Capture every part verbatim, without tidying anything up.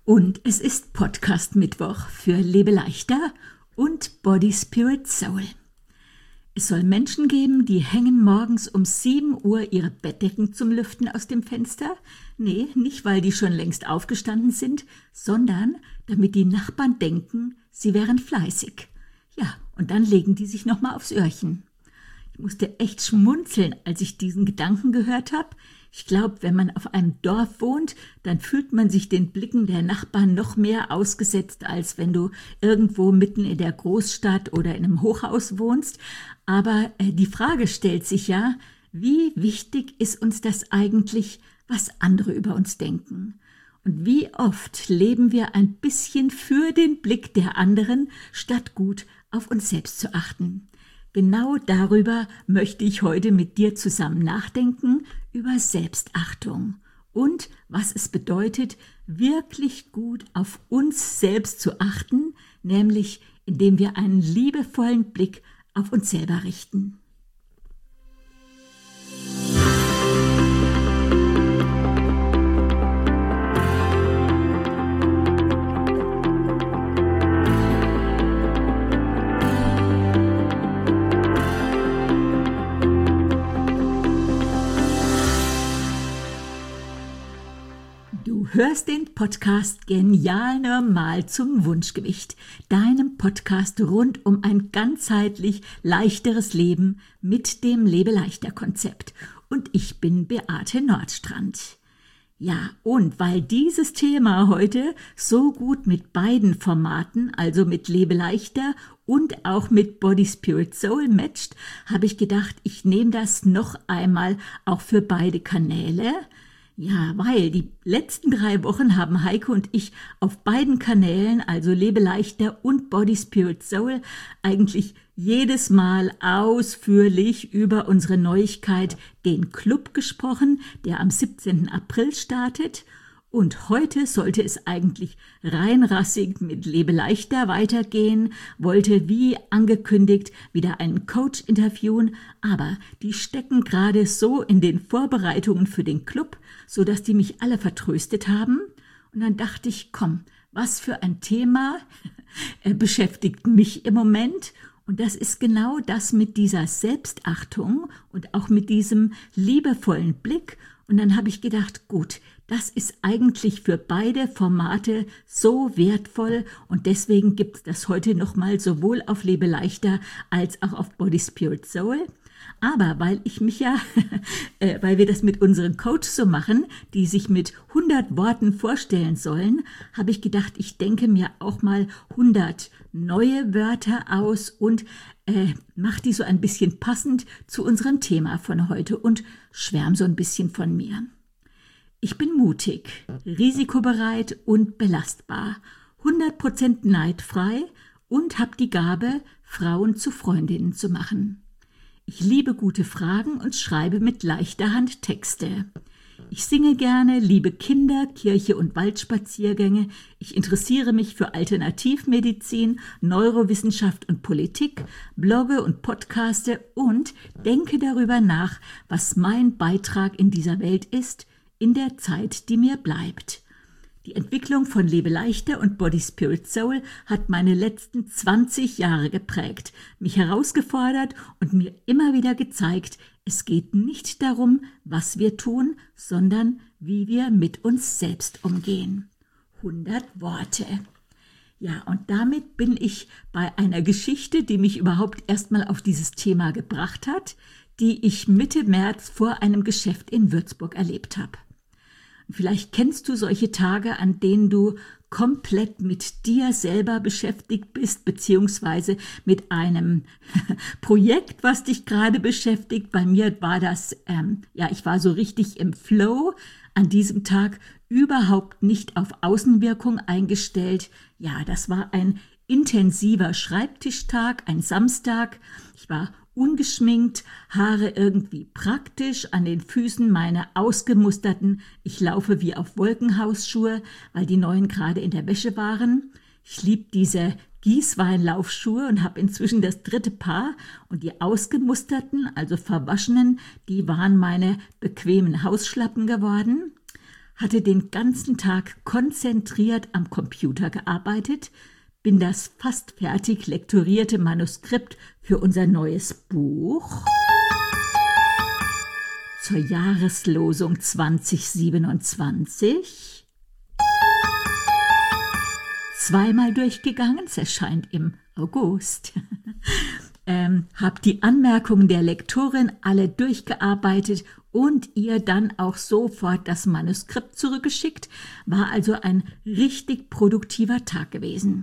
Und es ist Podcast-Mittwoch für Lebe leichter und Body, Spirit, Soul. Es soll Menschen geben, die hängen morgens um sieben Uhr ihre Bettdecken zum Lüften aus dem Fenster. Nee, nicht weil die schon längst aufgestanden sind, sondern damit die Nachbarn denken, sie wären fleißig. Ja, und dann legen die sich nochmal aufs Öhrchen. Ich musste echt schmunzeln, als ich diesen Gedanken gehört habe. Ich glaube, wenn man auf einem Dorf wohnt, dann fühlt man sich den Blicken der Nachbarn noch mehr ausgesetzt, als wenn du irgendwo mitten in der Großstadt oder in einem Hochhaus wohnst. Aber äh, die Frage stellt sich ja, wie wichtig ist uns das eigentlich, was andere über uns denken? Und wie oft leben wir ein bisschen für den Blick der anderen, statt gut auf uns selbst zu achten? Genau darüber möchte ich heute mit dir zusammen nachdenken, über Selbstachtung und was es bedeutet, wirklich gut auf uns selbst zu achten, nämlich indem wir einen liebevollen Blick auf uns selber richten. Du hörst den Podcast Genial Normal zum Wunschgewicht, deinem Podcast rund um ein ganzheitlich leichteres Leben mit dem Lebe-leichter-Konzept. Und ich bin Beate Nordstrand. Ja, und weil dieses Thema heute so gut mit beiden Formaten, also mit Lebe leichter und auch mit Body, Spirit, Soul matcht, habe ich gedacht, ich nehme das noch einmal auch für beide Kanäle. Ja, weil die letzten drei Wochen haben Heike und ich auf beiden Kanälen, also Lebe leichter und Body, Spirit, Soul, eigentlich jedes Mal ausführlich über unsere Neuigkeit, den Club, gesprochen, der am siebzehnten April startet. Und heute sollte es eigentlich reinrassig mit Lebe leichter weitergehen, wollte wie angekündigt wieder einen Coach interviewen, aber die stecken gerade so in den Vorbereitungen für den Club, so dass die mich alle vertröstet haben. Und dann dachte ich, komm, was für ein Thema beschäftigt mich im Moment? Und das ist genau das mit dieser Selbstachtung und auch mit diesem liebevollen Blick. Und dann habe ich gedacht, gut, das ist eigentlich für beide Formate so wertvoll und deswegen gibt es das heute nochmal sowohl auf Lebe leichter als auch auf Body, Spirit, Soul. Aber weil ich mich ja, äh, weil wir das mit unseren Coaches so machen, die sich mit hundert Worten vorstellen sollen, habe ich gedacht, ich denke mir auch mal hundert neue Wörter aus und äh, mache die so ein bisschen passend zu unserem Thema von heute und schwärm so ein bisschen von mir. Ich bin mutig, risikobereit und belastbar, hundert Prozent neidfrei und habe die Gabe, Frauen zu Freundinnen zu machen. Ich liebe gute Fragen und schreibe mit leichter Hand Texte. Ich singe gerne, liebe Kinder, Kirche und Waldspaziergänge. Ich interessiere mich für Alternativmedizin, Neurowissenschaft und Politik, blogge und podcaste und denke darüber nach, was mein Beitrag in dieser Welt ist, in der Zeit, die mir bleibt. Die Entwicklung von Lebe leichter und Body, Spirit, Soul hat meine letzten zwanzig Jahre geprägt, mich herausgefordert und mir immer wieder gezeigt, es geht nicht darum, was wir tun, sondern wie wir mit uns selbst umgehen. hundert Worte. Ja, und damit bin ich bei einer Geschichte, die mich überhaupt erstmal auf dieses Thema gebracht hat, die ich Mitte März vor einem Geschäft in Würzburg erlebt habe. Vielleicht kennst du solche Tage, an denen du komplett mit dir selber beschäftigt bist, beziehungsweise mit einem Projekt, was dich gerade beschäftigt. Bei mir war das, ähm, ja, ich war so richtig im Flow an diesem Tag, überhaupt nicht auf Außenwirkung eingestellt. Ja, das war ein intensiver Schreibtischtag, ein Samstag. Ich war ungeschminkt, Haare irgendwie praktisch, an den Füßen meine ausgemusterten, ich laufe wie auf Wolkenhausschuhe, weil die neuen gerade in der Wäsche waren. Ich liebe diese Gießweinlaufschuhe und habe inzwischen das dritte Paar und die ausgemusterten, also verwaschenen, die waren meine bequemen Hausschlappen geworden. hatte den ganzen Tag konzentriert am Computer gearbeitet, bin das fast fertig lektorierte Manuskript für unser neues Buch zur Jahreslosung zwanzig siebenundzwanzig zweimal durchgegangen, es erscheint im August. ähm, habe die Anmerkungen der Lektorin alle durchgearbeitet und ihr dann auch sofort das Manuskript zurückgeschickt, war also ein richtig produktiver Tag gewesen.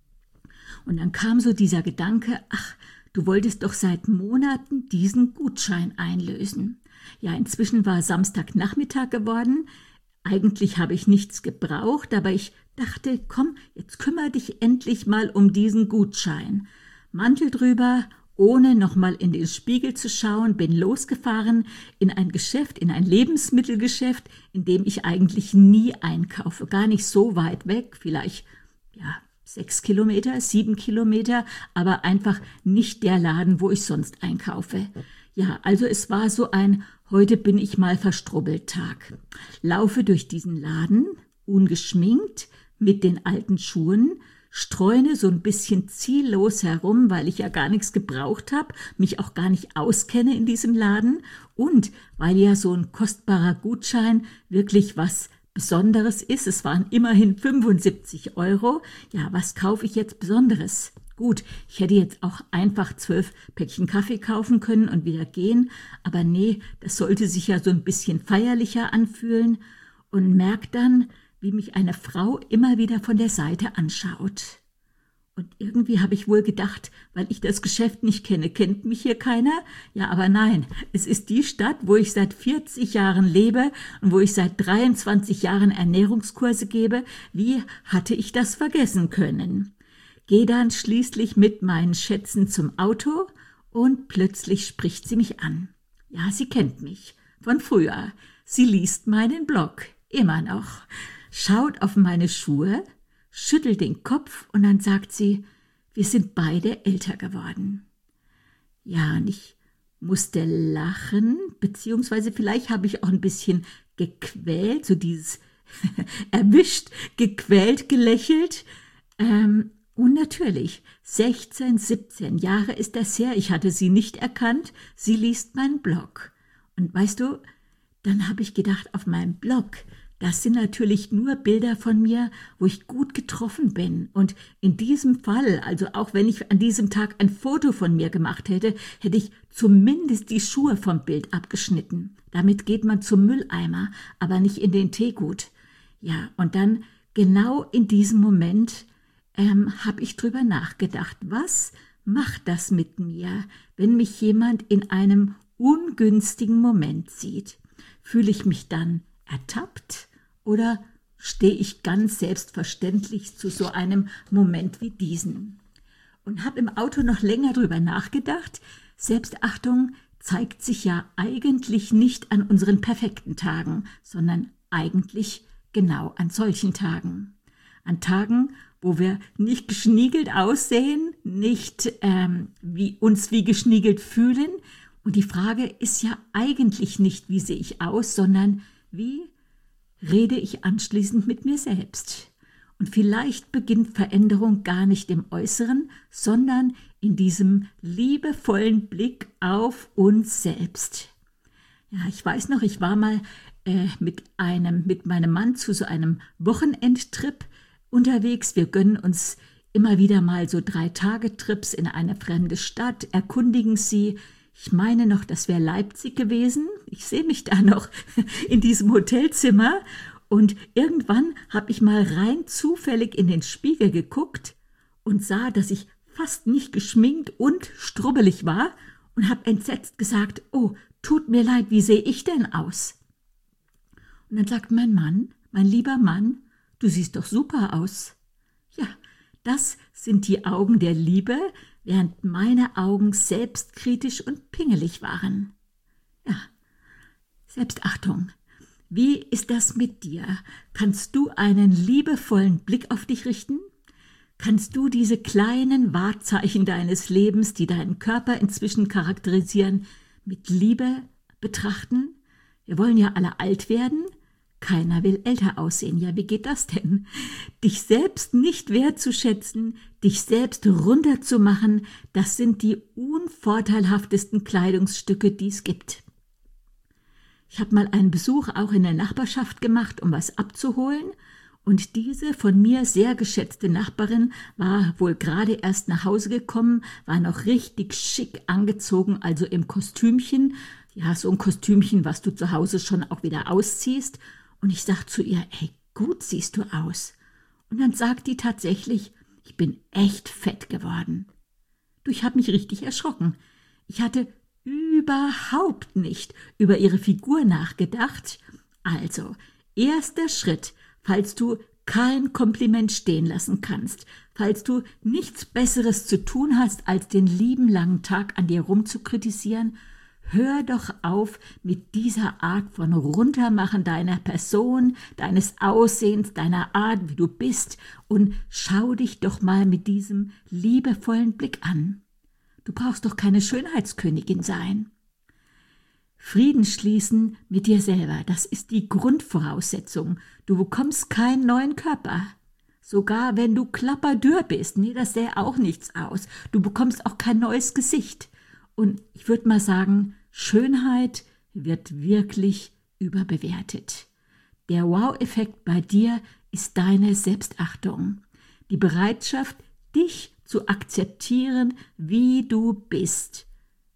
Und dann kam so dieser Gedanke, ach, du wolltest doch seit Monaten diesen Gutschein einlösen. Ja, inzwischen war Samstagnachmittag geworden. Eigentlich habe ich nichts gebraucht, aber ich dachte, komm, jetzt kümmere dich endlich mal um diesen Gutschein. Mantel drüber, ohne nochmal in den Spiegel zu schauen, bin losgefahren in ein Geschäft, in ein Lebensmittelgeschäft, in dem ich eigentlich nie einkaufe. Gar nicht so weit weg, vielleicht, ja, sechs Kilometer, sieben Kilometer, aber einfach nicht der Laden, wo ich sonst einkaufe. Ja, also es war so ein heute bin ich mal verstrubbelt Tag. Laufe durch diesen Laden, ungeschminkt, mit den alten Schuhen, streune so ein bisschen ziellos herum, weil ich ja gar nichts gebraucht habe, mich auch gar nicht auskenne in diesem Laden und weil ja so ein kostbarer Gutschein wirklich was Besonderes ist. Es waren immerhin fünfundsiebzig Euro. Ja, was kaufe ich jetzt Besonderes? Gut, ich hätte jetzt auch einfach zwölf Päckchen Kaffee kaufen können und wieder gehen, aber nee, das sollte sich ja so ein bisschen feierlicher anfühlen und merk dann, wie mich eine Frau immer wieder von der Seite anschaut. Und irgendwie habe ich wohl gedacht, weil ich das Geschäft nicht kenne, kennt mich hier keiner? Ja, aber nein, es ist die Stadt, wo ich seit vierzig Jahren lebe und wo ich seit dreiundzwanzig Jahren Ernährungskurse gebe. Wie hatte ich das vergessen können? Gehe dann schließlich mit meinen Schätzen zum Auto und plötzlich spricht sie mich an. Ja, sie kennt mich von früher. Sie liest meinen Blog, immer noch. Schaut auf meine Schuhe, schüttelt den Kopf und dann sagt sie, wir sind beide älter geworden. Ja, und ich musste lachen, beziehungsweise vielleicht habe ich auch ein bisschen gequält, so dieses erwischt, gequält, gelächelt. Ähm, und natürlich, sechzehn, siebzehn Jahre ist das her, ich hatte sie nicht erkannt, sie liest meinen Blog. Und weißt du, dann habe ich gedacht, auf meinem Blog, das sind natürlich nur Bilder von mir, wo ich gut getroffen bin. Und in diesem Fall, also auch wenn ich an diesem Tag ein Foto von mir gemacht hätte, hätte ich zumindest die Schuhe vom Bild abgeschnitten. Damit geht man zum Mülleimer, aber nicht in den Teegut. Ja, und dann genau in diesem Moment ähm, habe ich drüber nachgedacht, was macht das mit mir, wenn mich jemand in einem ungünstigen Moment sieht? Fühle ich mich dann ertappt oder stehe ich ganz selbstverständlich zu so einem Moment wie diesen? Und habe im Auto noch länger drüber nachgedacht. Selbstachtung zeigt sich ja eigentlich nicht an unseren perfekten Tagen, sondern eigentlich genau an solchen Tagen. An Tagen, wo wir nicht geschniegelt aussehen, nicht ähm, wie, uns wie geschniegelt fühlen. Und die Frage ist ja eigentlich nicht, wie sehe ich aus, sondern wie rede ich anschließend mit mir selbst. Und vielleicht beginnt Veränderung gar nicht im Äußeren, sondern in diesem liebevollen Blick auf uns selbst. Ja, ich weiß noch, ich war mal äh, mit einem, mit meinem Mann zu so einem Wochenendtrip unterwegs. Wir gönnen uns immer wieder mal so Drei-Tage-Trips in eine fremde Stadt, erkundigen sie. Ich meine noch, das wäre Leipzig gewesen. Ich sehe mich da noch in diesem Hotelzimmer. Und irgendwann habe ich mal rein zufällig in den Spiegel geguckt und sah, dass ich fast nicht geschminkt und strubbelig war und habe entsetzt gesagt, oh, tut mir leid, wie sehe ich denn aus? Und dann sagt mein Mann, mein lieber Mann, du siehst doch super aus. Ja, das sind die Augen der Liebe, während meine Augen selbstkritisch und pingelig waren. Ja, Selbstachtung. Wie ist das mit dir? Kannst du einen liebevollen Blick auf dich richten? Kannst du diese kleinen Wahrzeichen deines Lebens, die deinen Körper inzwischen charakterisieren, mit Liebe betrachten? Wir wollen ja alle alt werden. keiner will älter aussehen. Ja, wie geht das denn? Dich selbst nicht wertzuschätzen, dich selbst runterzumachen, das sind die unvorteilhaftesten Kleidungsstücke, die es gibt. Ich habe mal einen Besuch auch in der Nachbarschaft gemacht, um was abzuholen. Und diese von mir sehr geschätzte Nachbarin war wohl gerade erst nach Hause gekommen, war noch richtig schick angezogen, also im Kostümchen. Ja, so ein Kostümchen, was du zu Hause schon auch wieder ausziehst. Und ich sag zu ihr, ey, gut siehst du aus. Und dann sagt die tatsächlich, ich bin echt fett geworden. Du, ich habe mich richtig erschrocken. Ich hatte überhaupt nicht über ihre Figur nachgedacht. Also, erster Schritt, falls du kein Kompliment stehen lassen kannst, falls du nichts Besseres zu tun hast, als den lieben langen Tag an dir rumzukritisieren, hör doch auf mit dieser Art von Runtermachen deiner Person, deines Aussehens, deiner Art, wie du bist, und schau dich doch mal mit diesem liebevollen Blick an. Du brauchst doch keine Schönheitskönigin sein. Frieden schließen mit dir selber, das ist die Grundvoraussetzung. Du bekommst keinen neuen Körper. Sogar wenn du klapperdürr bist, nee, das sähe auch nichts aus. Du bekommst auch kein neues Gesicht. Und ich würde mal sagen, Schönheit wird wirklich überbewertet. Der Wow-Effekt bei dir ist deine Selbstachtung. Die Bereitschaft, dich zu akzeptieren, wie du bist.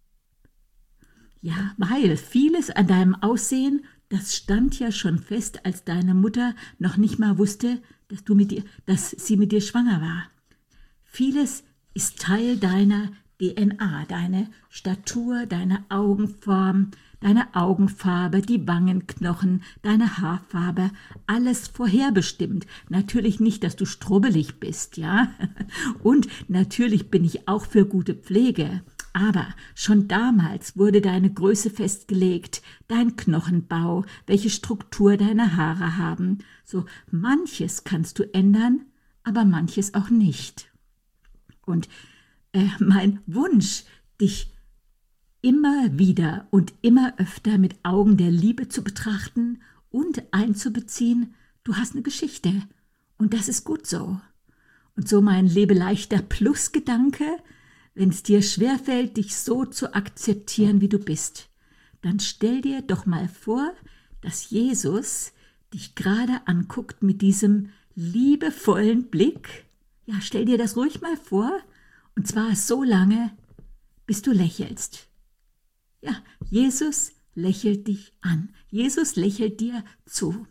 Ja, weil vieles an deinem Aussehen, das stand ja schon fest, als deine Mutter noch nicht mal wusste, dass du mit ihr, dass sie mit dir schwanger war. Vieles ist Teil deiner D N A, deine Statur, deine Augenform, deine Augenfarbe, die Wangenknochen, deine Haarfarbe, alles vorherbestimmt. Natürlich nicht, dass du strubbelig bist, ja? Und natürlich bin ich auch für gute Pflege. Aber schon damals wurde deine Größe festgelegt, dein Knochenbau, welche Struktur deine Haare haben. So manches kannst du ändern, aber manches auch nicht. Und äh, mein Wunsch, dich immer wieder und immer öfter mit Augen der Liebe zu betrachten und einzubeziehen, du hast eine Geschichte und das ist gut so. Und so mein Lebeleichter Plus-Gedanke, wenn es dir schwerfällt, dich so zu akzeptieren, wie du bist, dann stell dir doch mal vor, dass Jesus dich gerade anguckt mit diesem liebevollen Blick. Ja, stell dir das ruhig mal vor, und zwar so lange, bis du lächelst. Ja, Jesus lächelt dich an. Jesus lächelt dir zu.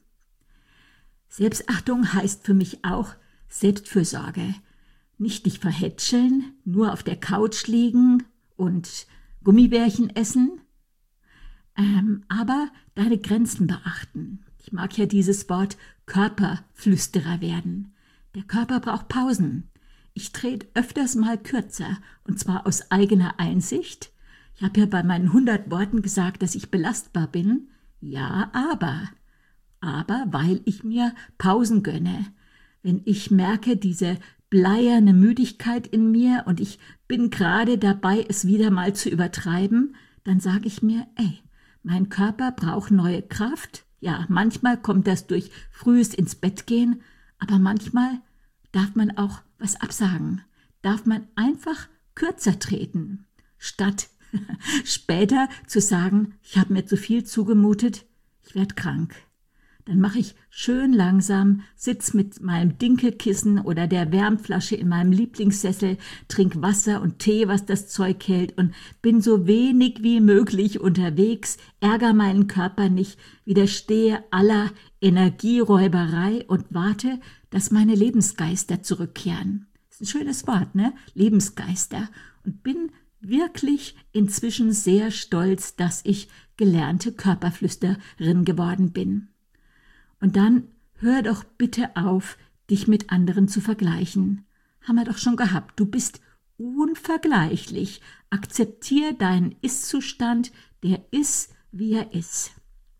Selbstachtung heißt für mich auch Selbstfürsorge. Nicht dich verhätscheln, nur auf der Couch liegen und Gummibärchen essen, ähm, aber deine Grenzen beachten. Ich mag ja dieses Wort Körperflüsterer werden. Der Körper braucht Pausen. Ich trete öfters mal kürzer, und zwar aus eigener Einsicht. Ich habe ja bei meinen hundert Worten gesagt, dass ich belastbar bin. Ja, aber. Aber weil ich mir Pausen gönne. Wenn ich merke, diese bleierne Müdigkeit in mir und ich bin gerade dabei, es wieder mal zu übertreiben, dann sage ich mir, ey, mein Körper braucht neue Kraft. Ja, manchmal kommt das durch frühes ins Bett gehen, aber manchmal darf man auch was absagen. Darf man einfach kürzer treten, statt später zu sagen, ich habe mir zu viel zugemutet, ich werde krank. Dann mache ich schön langsam, sitz mit meinem Dinkelkissen oder der Wärmflasche in meinem Lieblingssessel, trink Wasser und Tee, was das Zeug hält, und bin so wenig wie möglich unterwegs, ärgere meinen Körper nicht, widerstehe aller Energieräuberei und warte, dass meine Lebensgeister zurückkehren. Das ist ein schönes Wort, ne? Lebensgeister. Und bin wirklich inzwischen sehr stolz, dass ich gelernte Körperflüsterin geworden bin. Und dann hör doch bitte auf, dich mit anderen zu vergleichen. Haben wir doch schon gehabt. Du bist unvergleichlich. Akzeptier deinen Ist-Zustand, der ist, wie er ist.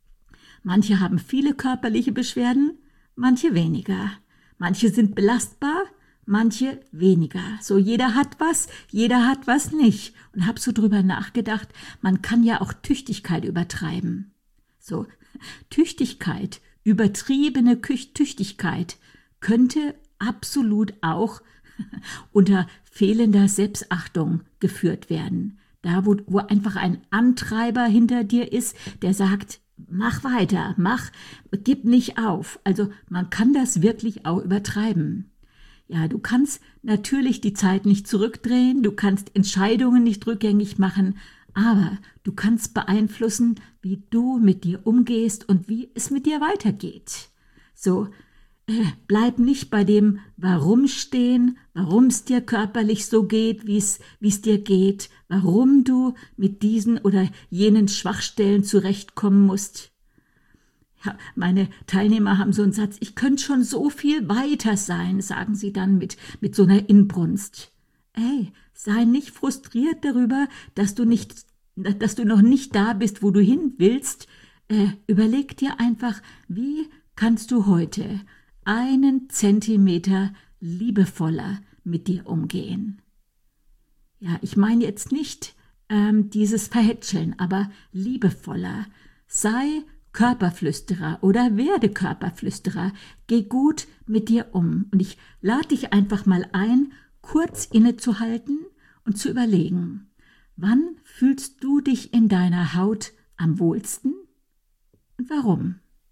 Manche haben viele körperliche Beschwerden, manche weniger. Manche sind belastbar, manche weniger. So, jeder hat was, jeder hat was nicht. Und hab so drüber nachgedacht, man kann ja auch Tüchtigkeit übertreiben. So, Tüchtigkeit übertriebene Küch- Tüchtigkeit könnte absolut auch unter fehlender Selbstachtung geführt werden. Da, wo, wo einfach ein Antreiber hinter dir ist, der sagt, mach weiter, mach, gib nicht auf. Also man kann das wirklich auch übertreiben. Ja, du kannst natürlich die Zeit nicht zurückdrehen, du kannst Entscheidungen nicht rückgängig machen, aber du kannst beeinflussen, wie du mit dir umgehst und wie es mit dir weitergeht. So, äh, bleib nicht bei dem Warum stehen, warum es dir körperlich so geht, wie es wie es dir geht, warum du mit diesen oder jenen Schwachstellen zurechtkommen musst. Ja, meine Teilnehmer haben so einen Satz, ich könnte schon so viel weiter sein, sagen sie dann mit, mit so einer Inbrunst. Ey, sei nicht frustriert darüber, dass du nicht, dass du noch nicht da bist, wo du hin willst. Äh, überleg dir einfach, wie kannst du heute einen Zentimeter liebevoller mit dir umgehen. Ja, ich meine jetzt nicht ähm, dieses Verhätscheln, aber liebevoller. Sei Körperflüsterer oder werde Körperflüsterer. Geh gut mit dir um. Und ich lade dich einfach mal ein, kurz innezuhalten und zu überlegen, wann fühlst du dich in deiner Haut am wohlsten und warum?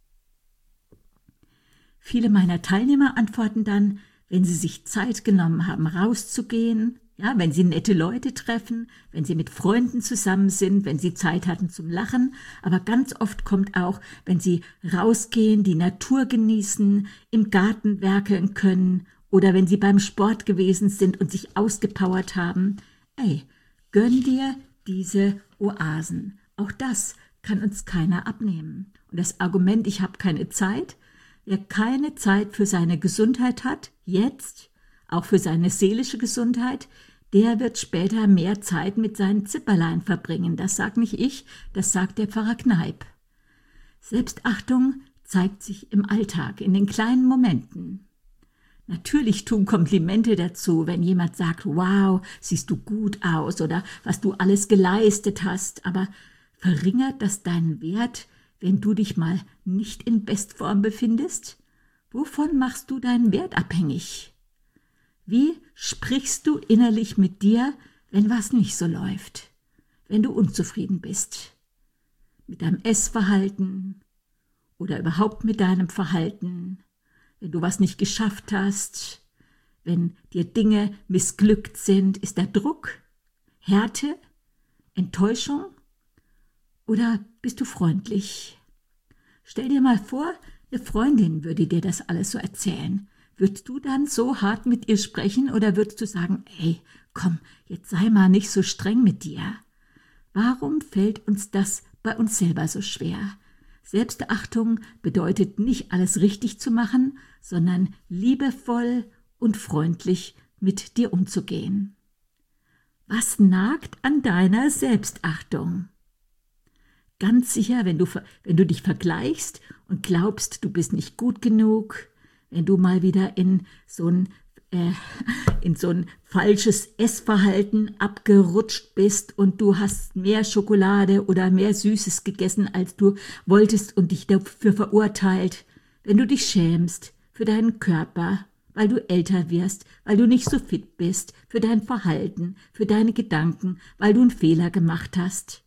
Viele meiner Teilnehmer antworten dann, wenn sie sich Zeit genommen haben, rauszugehen, ja, wenn sie nette Leute treffen, wenn sie mit Freunden zusammen sind, wenn sie Zeit hatten zum Lachen. Aber ganz oft kommt auch, wenn sie rausgehen, die Natur genießen, im Garten werkeln können oder wenn sie beim Sport gewesen sind und sich ausgepowert haben. Ey, gönn dir diese Oasen. Auch das kann uns keiner abnehmen. Und das Argument, ich habe keine Zeit, wer keine Zeit für seine Gesundheit hat, jetzt, auch für seine seelische Gesundheit, der wird später mehr Zeit mit seinen Zipperlein verbringen. Das sagt nicht ich, das sagt der Pfarrer Kneip. Selbstachtung zeigt sich im Alltag, in den kleinen Momenten. Natürlich tun Komplimente dazu, wenn jemand sagt, wow, siehst du gut aus oder was du alles geleistet hast, aber verringert das deinen Wert, wenn du dich mal nicht in Bestform befindest? Wovon machst du deinen Wert abhängig? Wie sprichst du innerlich mit dir, wenn was nicht so läuft? Wenn du unzufrieden bist? Mit deinem Essverhalten oder überhaupt mit deinem Verhalten? Wenn du was nicht geschafft hast? Wenn dir Dinge missglückt sind? Ist da Druck? Härte? Enttäuschung? Oder bist du freundlich? Stell dir mal vor, eine Freundin würde dir das alles so erzählen. Würdest du dann so hart mit ihr sprechen oder würdest du sagen, ey, komm, jetzt sei mal nicht so streng mit dir? Warum fällt uns das bei uns selber so schwer? Selbstachtung bedeutet nicht alles richtig zu machen, sondern liebevoll und freundlich mit dir umzugehen. Was nagt an deiner Selbstachtung? Ganz sicher, wenn du, wenn du dich vergleichst und glaubst, du bist nicht gut genug, wenn du mal wieder in so ein, äh, in so ein falsches Essverhalten abgerutscht bist und du hast mehr Schokolade oder mehr Süßes gegessen, als du wolltest und dich dafür verurteilt, wenn du dich schämst für deinen Körper, weil du älter wirst, weil du nicht so fit bist, für dein Verhalten, für deine Gedanken, weil du einen Fehler gemacht hast,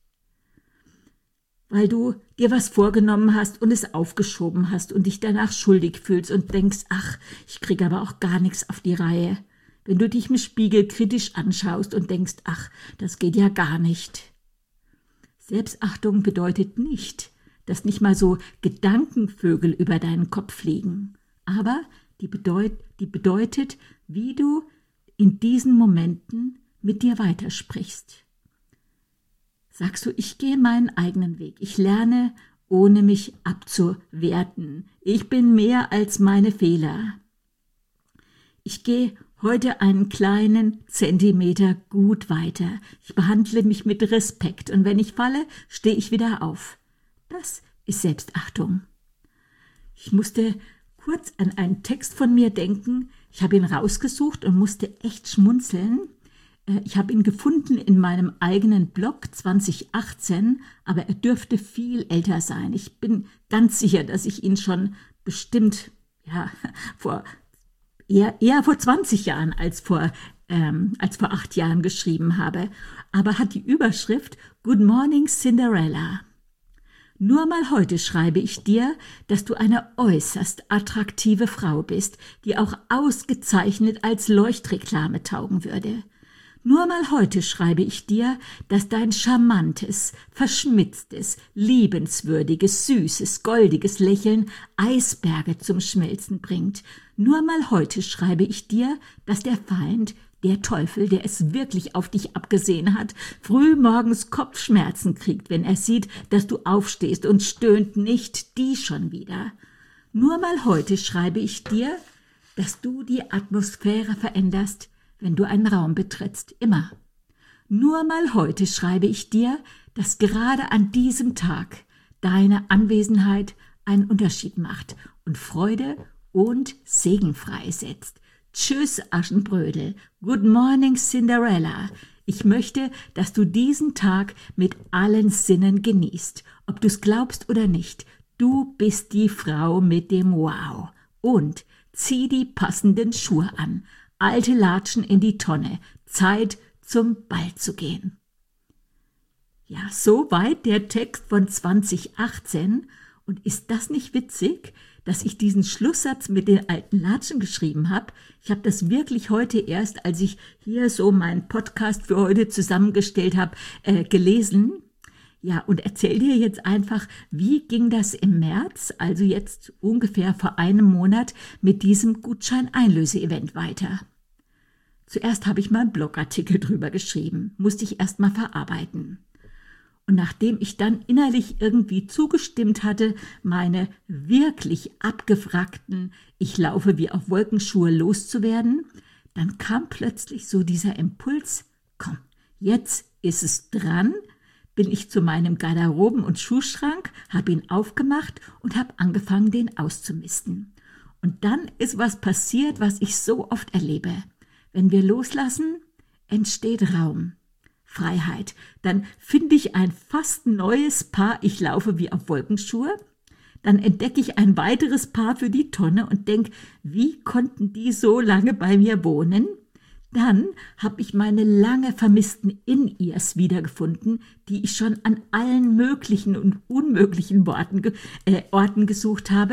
weil du dir was vorgenommen hast und es aufgeschoben hast und dich danach schuldig fühlst und denkst, ach, ich kriege aber auch gar nichts auf die Reihe. Wenn du dich im Spiegel kritisch anschaust und denkst, ach, das geht ja gar nicht. Selbstachtung bedeutet nicht, dass nicht mal so Gedankenvögel über deinen Kopf fliegen, aber die, bedeut, die bedeutet, wie du in diesen Momenten mit dir weitersprichst. Sagst du, ich gehe meinen eigenen Weg. Ich lerne, ohne mich abzuwerten. Ich bin mehr als meine Fehler. Ich gehe heute einen kleinen Zentimeter gut weiter. Ich behandle mich mit Respekt und wenn ich falle, stehe ich wieder auf. Das ist Selbstachtung. Ich musste kurz an einen Text von mir denken. Ich habe ihn rausgesucht und musste echt schmunzeln. Ich habe ihn gefunden in meinem eigenen Blog zwanzig achtzehn, aber er dürfte viel älter sein. Ich bin ganz sicher, dass ich ihn schon bestimmt ja, vor eher, eher vor zwanzig Jahren als vor, ähm, als vor acht Jahren geschrieben habe. Aber hat die Überschrift Good Morning Cinderella. Nur mal heute schreibe ich dir, dass du eine äußerst attraktive Frau bist, die auch ausgezeichnet als Leuchtreklame taugen würde. Nur mal heute schreibe ich dir, dass dein charmantes, verschmitztes, liebenswürdiges, süßes, goldiges Lächeln Eisberge zum Schmelzen bringt. Nur mal heute schreibe ich dir, dass der Feind, der Teufel, der es wirklich auf dich abgesehen hat, früh morgens Kopfschmerzen kriegt, wenn er sieht, dass du aufstehst und stöhnt nicht, die schon wieder. Nur mal heute schreibe ich dir, dass du die Atmosphäre veränderst, wenn du einen Raum betrittst, immer. Nur mal heute schreibe ich dir, dass gerade an diesem Tag deine Anwesenheit einen Unterschied macht und Freude und Segen freisetzt. Tschüss, Aschenbrödel. Good morning, Cinderella. Ich möchte, dass du diesen Tag mit allen Sinnen genießt. Ob du es glaubst oder nicht, du bist die Frau mit dem Wow. Und zieh die passenden Schuhe an. Alte Latschen in die Tonne. Zeit, zum Ball zu gehen. Ja, soweit der Text von zwanzig achtzehn. Und ist das nicht witzig, dass ich diesen Schlusssatz mit den alten Latschen geschrieben habe? Ich habe das wirklich heute erst, als ich hier so meinen Podcast für heute zusammengestellt habe, äh, gelesen. Ja, und erzähl dir jetzt einfach, wie ging das im März, also jetzt ungefähr vor einem Monat, mit diesem Gutscheineinlöse-Event weiter. Zuerst habe ich mal einen Blogartikel drüber geschrieben, musste ich erst mal verarbeiten. Und nachdem ich dann innerlich irgendwie zugestimmt hatte, meine wirklich abgewrackten, ich laufe wie auf Wolkenschuhe loszuwerden, dann kam plötzlich so dieser Impuls, komm, jetzt ist es dran, bin ich zu meinem Garderoben- und Schuhschrank, habe ihn aufgemacht und habe angefangen, den auszumisten. Und dann ist was passiert, was ich so oft erlebe. Wenn wir loslassen, entsteht Raum, Freiheit. Dann finde ich ein fast neues Paar, ich laufe wie auf Wolkenschuhe. Dann entdecke ich ein weiteres Paar für die Tonne und denke, wie konnten die so lange bei mir wohnen? Dann habe ich meine lange vermissten In-Ears wiedergefunden, die ich schon an allen möglichen und unmöglichen Worten, äh, Orten gesucht habe.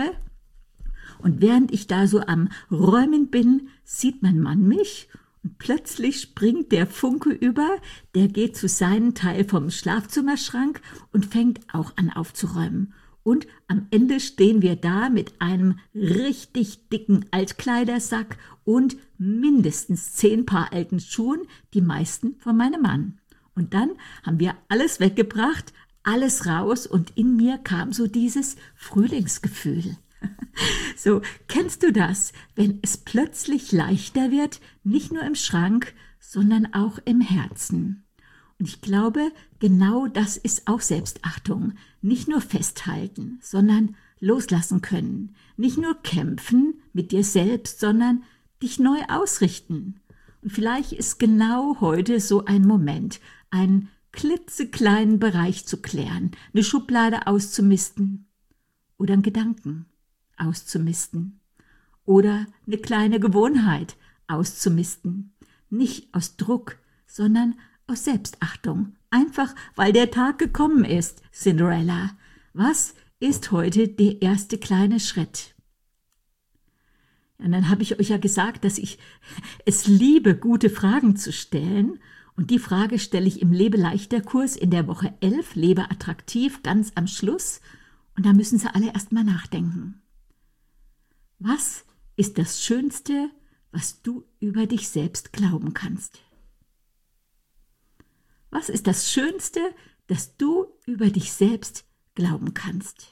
Und während ich da so am Räumen bin, sieht mein Mann mich und plötzlich springt der Funke über, der geht zu seinem Teil vom Schlafzimmerschrank und fängt auch an aufzuräumen. Und am Ende stehen wir da mit einem richtig dicken Altkleidersack und mindestens zehn Paar alten Schuhen, die meisten von meinem Mann. Und dann haben wir alles weggebracht, alles raus und in mir kam so dieses Frühlingsgefühl. So, kennst du das, wenn es plötzlich leichter wird, nicht nur im Schrank, sondern auch im Herzen? Und ich glaube, genau das ist auch Selbstachtung. Nicht nur festhalten, sondern loslassen können. Nicht nur kämpfen mit dir selbst, sondern dich neu ausrichten. Und vielleicht ist genau heute so ein Moment, einen klitzekleinen Bereich zu klären, eine Schublade auszumisten oder einen Gedanken auszumisten oder eine kleine Gewohnheit auszumisten. Nicht aus Druck, sondern aus Selbstachtung. Einfach, weil der Tag gekommen ist, Cinderella. Was ist heute der erste kleine Schritt? Und dann habe ich euch ja gesagt, dass ich es liebe, gute Fragen zu stellen. Und die Frage stelle ich im Lebe-leichter-Kurs in der Woche elf, Lebe attraktiv, ganz am Schluss. Und da müssen Sie alle erst mal nachdenken. Was ist das Schönste, was du über dich selbst glauben kannst? Was ist das Schönste, das du über dich selbst glauben kannst?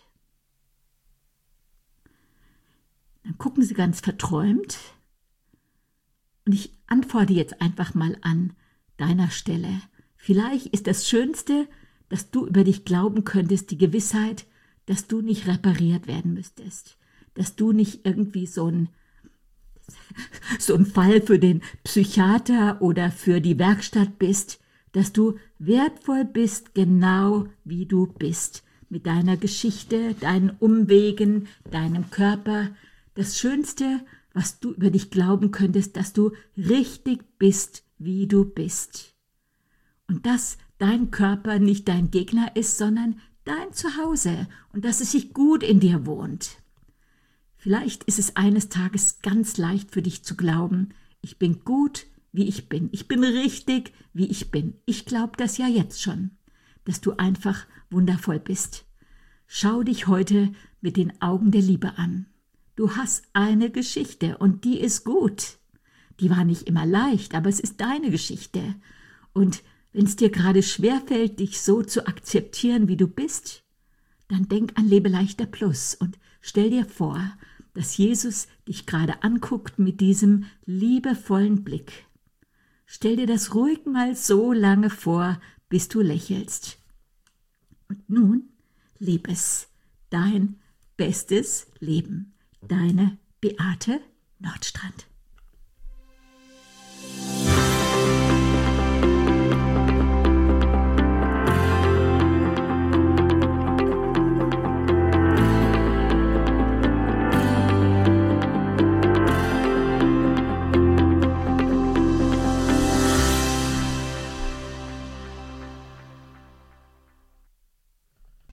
Dann gucken Sie ganz verträumt und ich antworte jetzt einfach mal an deiner Stelle. Vielleicht ist das Schönste, dass du über dich glauben könntest, die Gewissheit, dass du nicht repariert werden müsstest, dass du nicht irgendwie so ein so ein Fall für den Psychiater oder für die Werkstatt bist, dass du wertvoll bist, genau wie du bist, mit deiner Geschichte, deinen Umwegen, deinem Körper. Das Schönste, was du über dich glauben könntest, dass du richtig bist, wie du bist. Und dass dein Körper nicht dein Gegner ist, sondern dein Zuhause und dass es sich gut in dir wohnt. Vielleicht ist es eines Tages ganz leicht für dich zu glauben, ich bin gut, wie ich bin. Ich bin richtig, wie ich bin. Ich glaube das ja jetzt schon, dass du einfach wundervoll bist. Schau dich heute mit den Augen der Liebe an. Du hast eine Geschichte und die ist gut. Die war nicht immer leicht, aber es ist deine Geschichte. Und wenn es dir gerade schwerfällt, dich so zu akzeptieren, wie du bist, dann denk an Lebeleichter Plus und stell dir vor, dass Jesus dich gerade anguckt mit diesem liebevollen Blick. Stell dir das ruhig mal so lange vor, bis du lächelst. Und nun leb es, dein bestes Leben. Deine Beate Nordstrand.